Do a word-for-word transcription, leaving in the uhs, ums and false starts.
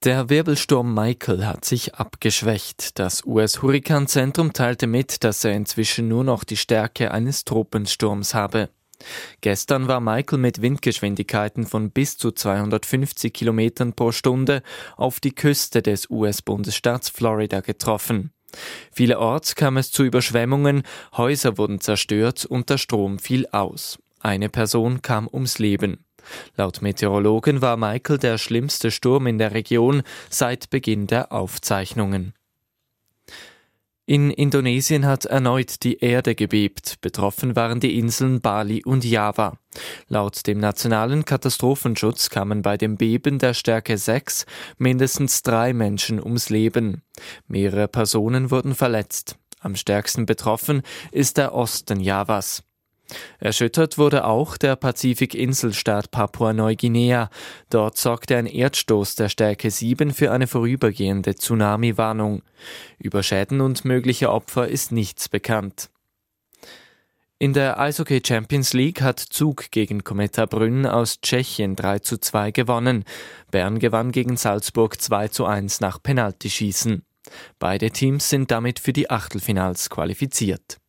Der Wirbelsturm Michael hat sich abgeschwächt. Das U S-Hurrikanzentrum teilte mit, dass er inzwischen nur noch die Stärke eines Tropensturms habe. Gestern war Michael mit Windgeschwindigkeiten von bis zu zweihundertfünfzig Kilometern pro Stunde auf die Küste des U S-Bundesstaats Florida getroffen. Vielerorts kam es zu Überschwemmungen, Häuser wurden zerstört und der Strom fiel aus. Eine Person kam ums Leben. Laut Meteorologen war Michael der schlimmste Sturm in der Region seit Beginn der Aufzeichnungen. In Indonesien hat erneut die Erde gebebt. Betroffen waren die Inseln Bali und Java. Laut dem nationalen Katastrophenschutz kamen bei dem Beben der Stärke sechs mindestens drei Menschen ums Leben. Mehrere Personen wurden verletzt. Am stärksten betroffen ist der Osten Javas. Erschüttert wurde auch der Pazifik-Inselstaat Papua-Neuguinea. Dort sorgte ein Erdstoß der Stärke sieben für eine vorübergehende Tsunami-Warnung. Über Schäden und mögliche Opfer ist nichts bekannt. In der Eishockey Champions League hat Zug gegen Kometa Brünn aus Tschechien drei zu zwei gewonnen. Bern gewann gegen Salzburg zwei zu eins nach Penaltyschießen. Beide Teams sind damit für die Achtelfinals qualifiziert.